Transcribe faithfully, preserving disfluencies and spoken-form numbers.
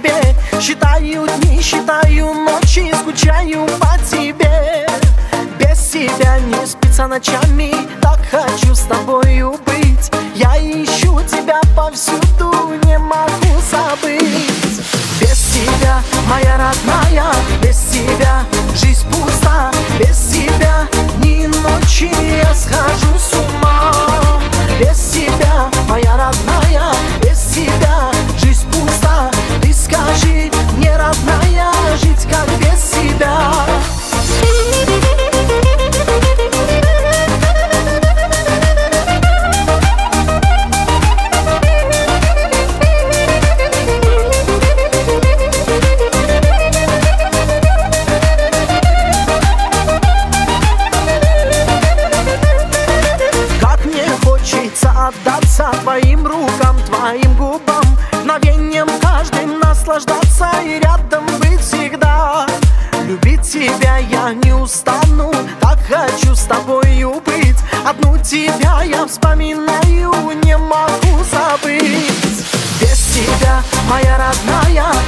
тебе. Считаю дни, считаю ночи, скучаю по тебе. Без тебя не спится ночами, так хочу с тобою быть. Я ищу тебя повсюду, не могу забыть. Без тебя, моя родная, без тебя жизнь пуста. Без тебя дни и ночи я схожу с ума. Без тебя, моя родная, без тебя жизнь пуста. Ты скажи мне, родная, жить как без тебя. Отдаться твоим рукам, твоим губам, мгновением каждым наслаждаться и рядом быть всегда. Любить тебя я не устану, так хочу с тобою быть. Одну тебя я вспоминаю, не могу забыть. Без тебя, моя родная,